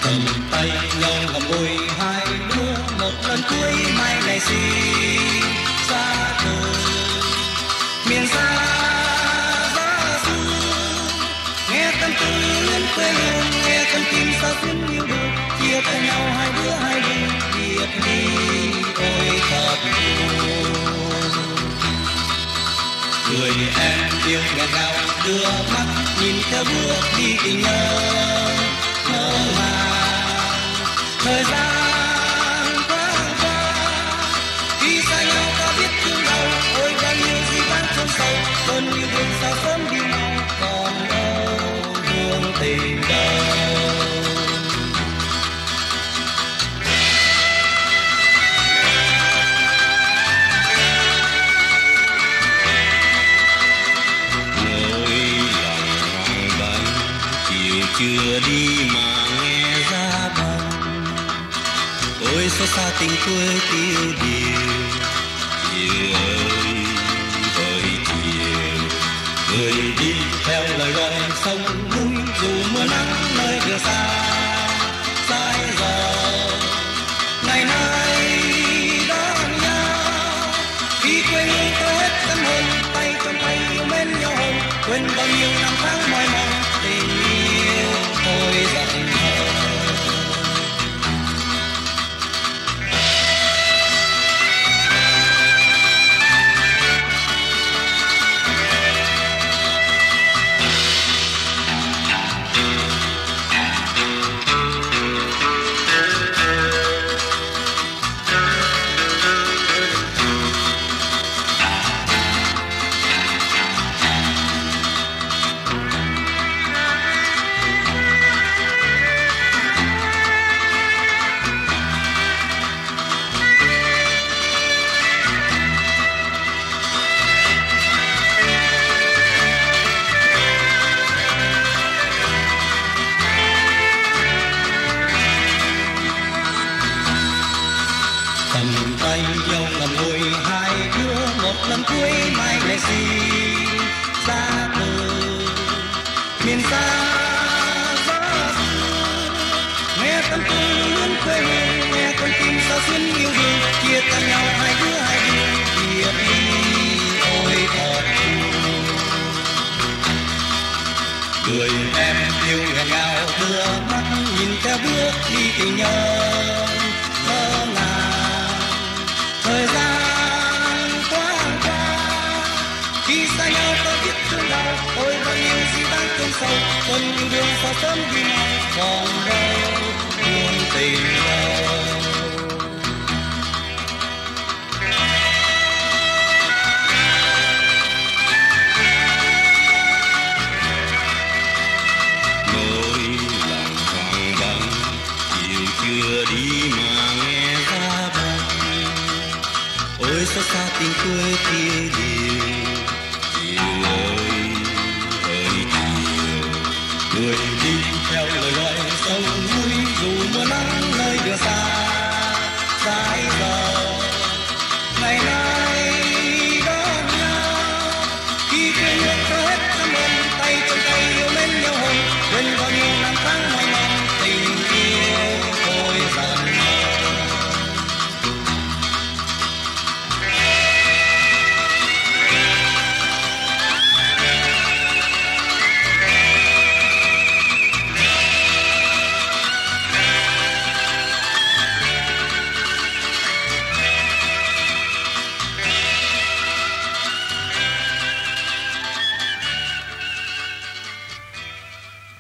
cầm tay nhau ngậm ngùi hai đứa một lần cuối mai này xin xa trời miền xa giá xưa nghe tâm tư lên quê hương nghe con tim sao xuyên yêu đương chia tay nhau hai đứa biệt ly ôi thật buồn người em yêu nghẹn ngào đưa mắt nhìn theo bước đi tình nhớ mơ màng thời gian qua khi xa nhau ta biết thương đau ôi bao nhiêu gì đang chôn sâu cơn yêu đương sao sớm đi mau còn đâu hương tình đâu. Chưa đi mà nghe ra băng ôi xót xa tình quê tiêu điều chiều ơi hỡi chiều người đi theo lời gọi sông núi dù mưa nắng nơi đường xa sai giờ ngày nay đón nhau khi quê hương tôi hết tâm hồn tay trong tay yêu mến nhau hồn quên bao nhiêu năm tháng mỏi mòn tình yêu tôi dần thơ. Cầm tay nhau ngậm ngùi hai đứa một lần cuối mai này xin xa từ miền xa gió xưa nghe tâm tư luôn quê hương nghe con tim sao xuyên yêu đương chia tay nhau hai đứa biệt ly ôi thật buồn người em yêu nghẹn ngào đưa mắt nhìn theo bước đi tình nhớ mơ màng thời gian qua khi xa nhau ta biết thương đau ôi bao nhiêu gì đang chôn sâu con yêu đương sao sớm đi mau còn đâu buồn tình đâu. Chưa đi mà nghe ra băng ôi xót xa tình quê kia điều chiều ơi hỡi chiều người đi theo lời gọi sông núi dù mưa nắng nơi đường xa sai giờ ngày nay đón nhau khi quê